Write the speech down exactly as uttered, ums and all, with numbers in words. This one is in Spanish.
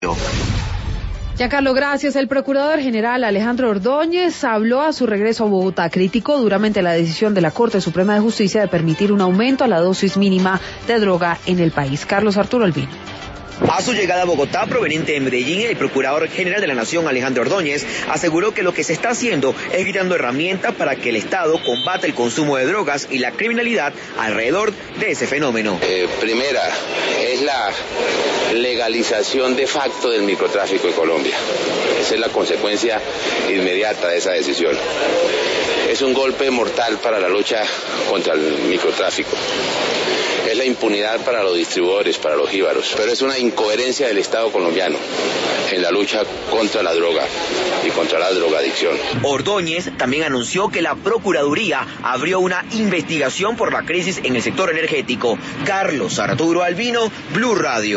Giancarlo, gracias. El procurador general Alejandro Ordóñez habló a su regreso a Bogotá. Criticó duramente la decisión de la Corte Suprema de Justicia de permitir un aumento a la dosis mínima de droga en el país. Carlos Arturo Albino. A su llegada a Bogotá, proveniente de Medellín, el Procurador General de la Nación, Alejandro Ordóñez, aseguró que lo que se está haciendo es creando herramientas para que el Estado combata el consumo de drogas y la criminalidad alrededor de ese fenómeno. Eh, primera, es la legalización de facto del microtráfico en Colombia. Esa es la consecuencia inmediata de esa decisión. Es un golpe mortal para la lucha contra el microtráfico. Es la impunidad para los distribuidores, para los jíbaros, pero es una incoherencia del Estado colombiano en la lucha contra la droga y contra la drogadicción. Ordóñez también anunció que la Procuraduría abrió una investigación por la crisis en el sector energético. Carlos Arturo Albino, Blue Radio.